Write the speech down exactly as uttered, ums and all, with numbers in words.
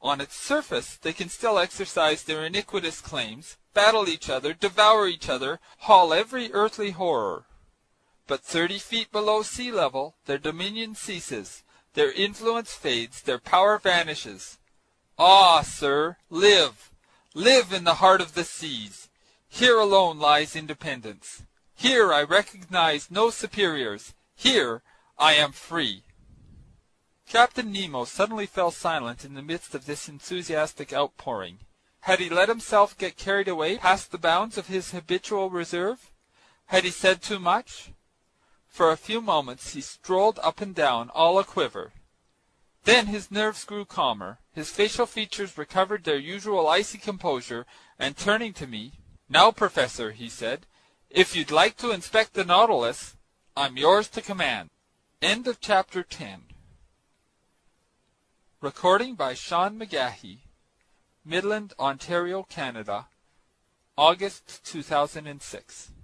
On its surface they can still exercise their iniquitous claims, battle each other, devour each other, haul every earthly horror. But thirty feet below sea level their dominion ceases, their influence fades, their power vanishes. Ah, sir, live, live in the heart of the seas. Here alone lies independence. Here I recognize no superiors. Here I am free. Captain Nemo suddenly fell silent in the midst of this enthusiastic outpouring. Had he let himself get carried away past the bounds of his habitual reserve? Had he said too much? For a few moments he strolled up and down, all a-quiver. Then his nerves grew calmer, his facial features recovered their usual icy composure, and turning to me, "Now, Professor," he said, "if you'd like to inspect the Nautilus, I'm yours to command." End of chapter ten. Recording by Sean McGahey, Midland, Ontario, Canada, August two thousand six.